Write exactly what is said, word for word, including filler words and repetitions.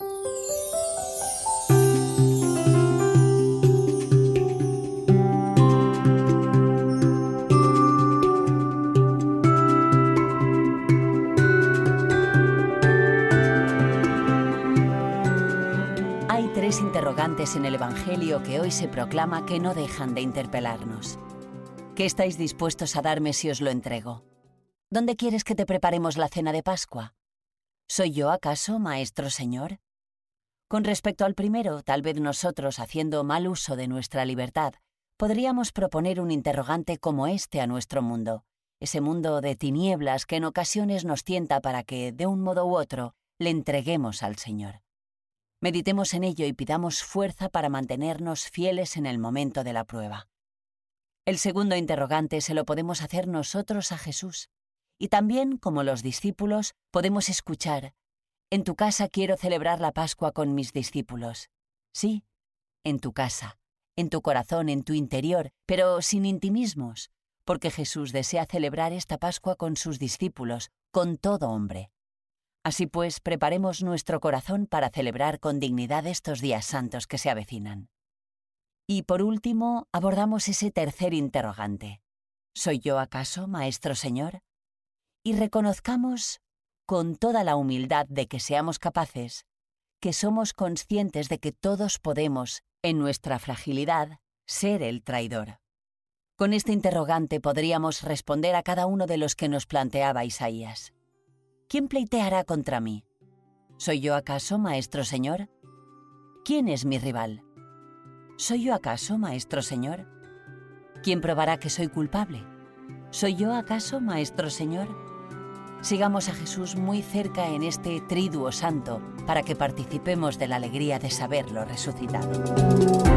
Hay tres interrogantes en el Evangelio que hoy se proclama que no dejan de interpelarnos. ¿Qué estáis dispuestos a darme si os lo entrego? ¿Dónde quieres que te preparemos la cena de Pascua? ¿Soy yo acaso, Maestro Señor? Con respecto al primero, tal vez nosotros, haciendo mal uso de nuestra libertad, podríamos proponer un interrogante como este a nuestro mundo, ese mundo de tinieblas que en ocasiones nos tienta para que, de un modo u otro, le entreguemos al Señor. Meditemos en ello y pidamos fuerza para mantenernos fieles en el momento de la prueba. El segundo interrogante se lo podemos hacer nosotros a Jesús. Y también, como los discípulos, podemos escuchar: en tu casa quiero celebrar la Pascua con mis discípulos. Sí, en tu casa, en tu corazón, en tu interior, pero sin intimismos, porque Jesús desea celebrar esta Pascua con sus discípulos, con todo hombre. Así pues, preparemos nuestro corazón para celebrar con dignidad estos días santos que se avecinan. Y por último, abordamos ese tercer interrogante: ¿soy yo acaso, Maestro Señor? Y reconozcamos, con toda la humildad de que seamos capaces, que somos conscientes de que todos podemos, en nuestra fragilidad, ser el traidor. Con este interrogante podríamos responder a cada uno de los que nos planteaba Isaías. ¿Quién pleiteará contra mí? ¿Soy yo acaso, Maestro Señor? ¿Quién es mi rival? ¿Soy yo acaso, Maestro Señor? ¿Quién probará que soy culpable? ¿Soy yo acaso, Maestro Señor? Sigamos a Jesús muy cerca en este triduo santo para que participemos de la alegría de saberlo resucitado.